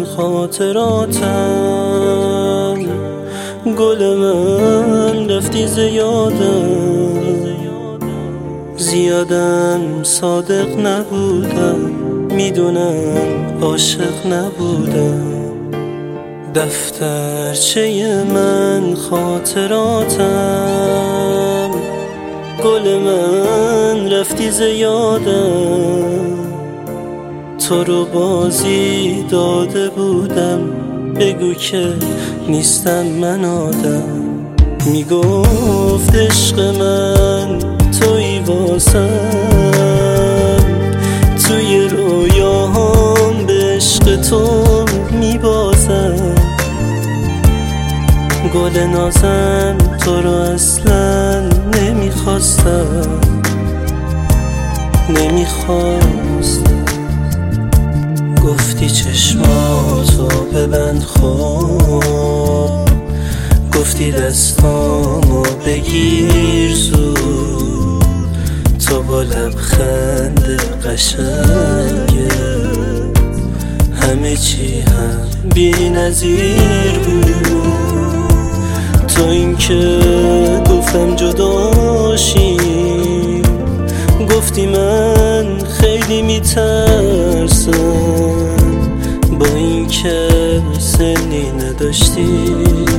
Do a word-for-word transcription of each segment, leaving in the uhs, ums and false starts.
خاطراتم، گل من رفتی ز یادم، زیادم صادق نبودم، میدونم عاشق نبودم. دفترچه من خاطراتم، گل من رفتی ز یادم، تو رو بازی داده بودم، بگو که نیستم من آدم. میگفت عشق من توی واسم، توی رویاهام به عشق تو میبازم. گل نازم تو رو اصلا نمیخواستم، نمیخواستم. گفتی چشماتو ببند خواب، گفتی دستامو بگیر زود، تو با لبخند قشنگه همه چی هم بی نظیر بود. تو این که گفتم جداشیم، گفتی من خیلی میترسم، با این که سنی نداشتی،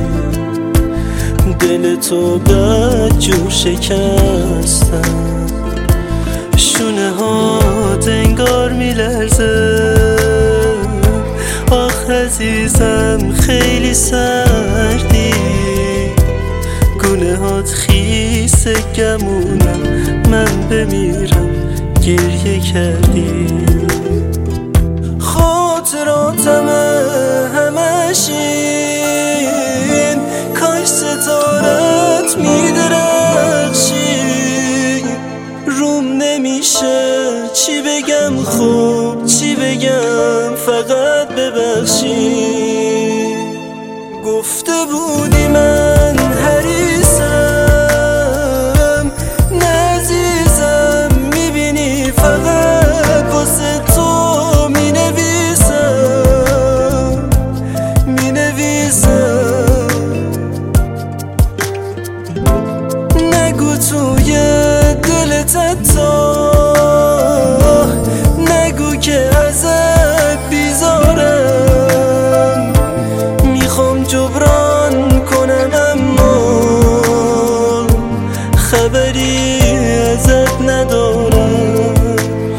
دل تو بدجور شکستم. شونه ها انگار میلرزه، آخ عزیزم خیلی سردی، گونه هات خیس گمونم، من بمیرم گریه کردی. خاطراتم همشین، کاش ستارت میدرخشی، روم نمیشه چی بگم خوب چی بگم، فقط ببخشی. گفته بودی من حریصم، نه عزیزم میبینی فقط واسه تو مینویسم، مینویسم. نگو توی دلت حتی، نگو که ازت بیزارم، میخوام جبران کنم اما خبری ازت ندارم.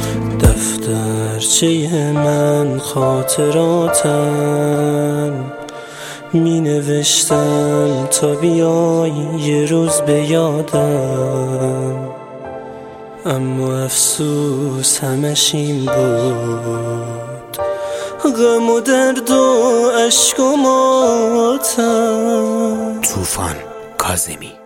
دفترچه من خاطراتم، می نوشتم تا بیای یه روز به یادم، اما افسوس همش این بود، غم و درد و عشق و ماتم. طوفان کاظمی.